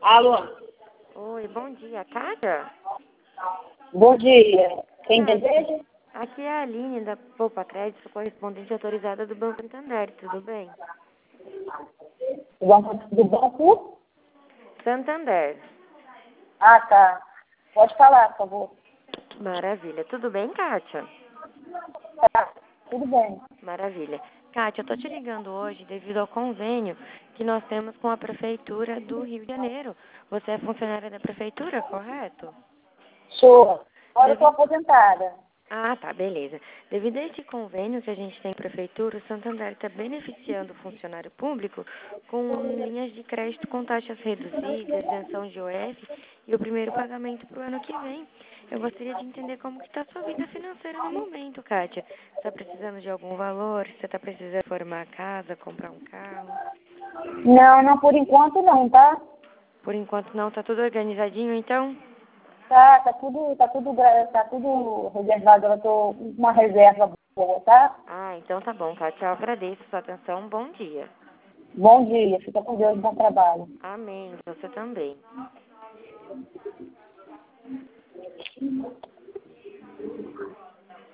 Alô, Oi, bom dia, Kátia? bom dia. Quem Kátia, deseja? aqui é a Aline da Poupa Crédito, correspondente autorizada do Banco Santander, tudo bem? Do banco? Santander. Ah, tá. Pode falar, por favor. Maravilha. Tudo bem, Kátia? Tá, tudo bem. Maravilha. Kátia, eu tô te ligando hoje devido ao convênio que nós temos com a Prefeitura do Rio de Janeiro. Você é funcionária da Prefeitura, correto? Sou. Agora eu estou Devi- aposentada. Ah, tá, beleza. Devido a esse convênio que a gente tem com a Prefeitura, o Santander está beneficiando o funcionário público com linhas de crédito com taxas reduzidas, isenção de OF e o primeiro pagamento para o ano que vem. Eu gostaria de entender como que está a sua vida financeira no momento, Kátia. Você está precisando de algum valor? Você está precisando formar a casa, comprar um carro? Não, não, por enquanto não, tá? Por enquanto não, tá tudo organizadinho, então? Tá tudo reservado. Eu estou com uma reserva boa, tá? Ah, então tá bom, Kátia. Eu agradeço a sua atenção. Bom dia. Bom dia. Fica com Deus, bom trabalho. Amém. Você também.